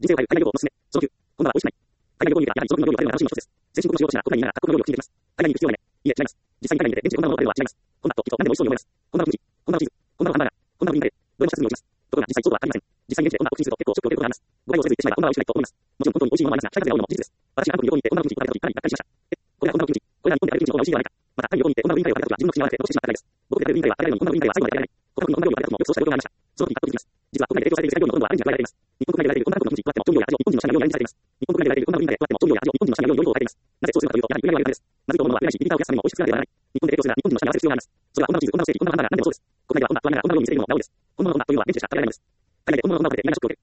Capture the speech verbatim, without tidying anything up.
人生を変える海外旅行のおすすめ。そのきゅう。今度は美味しくない。海外旅行に行くやはりその国の料理を食べるのが楽しみの一つです。先進国の主要都市や国内にいながら各国の料理を気に入っています。海外に行く必要はないね。いいえ、違います。実際に海外に出て現地でこんなものを食べるのは違います。こんなときっと何でも美味しそうに思います。こんなのキムチ、こんなのチーズ、こんなのハンバーガー、こんなのグリーンカレー、どれもしたすぐに落ちます。ところが実際そうとは限りません。実際に現地でこんなお口にすると結構ショックを受けることがあります。ご該当せず言ってしまえばこんなの美味しくないと思います。もちろん本当に美味しいものもありますが、北風が合うのも事実です。私が韓国に旅行に行ってこんなのキムチを食べたときかなりがっかりしました。え、これはこんなのキムチ、これは日本で食べるキムチの方が美味しいではないか。また、タイに旅行に行ってこんなのグリーンカレーを食べたときは自分の口に合わなくて残してしまったからです。僕が食べるグリーンカレーは食べられるのにこんなのグリーンカレーは最後まで食べられない。この国のこんな料理を食べたときもよくそうした状況がありました。その時に韓国に提供されている世界料理のほとんどはアジアから来ています。日本国内で食べるこんなのグリーンカレーは最後まで食べられない。日本国内で食べるこんなのキムチ、加っても調味料や味を日本人の品が料理にされています。日本国内で食べるこんなのグリーンカレーとあっても調味料や味を日本人の品が料理によりよい方がいいです。なぜそうするかというと、やはりグリーンカレーはなぜと思うのは売れないし、リピーターを増やすためにも美味しく作らなければならない。日本で提供するなら日本人の舌に合わせる必要があります。それはこんなのチーズ、こんなのステーキ、こんなのハンバーガー、何でもそうです。国内ではこんな不安ながらこんな料理を見せるのがなおです。本物のこんなというのは現地でしか食べられないのです。海外で本物のこんなを食べて嫌なショックを受ける。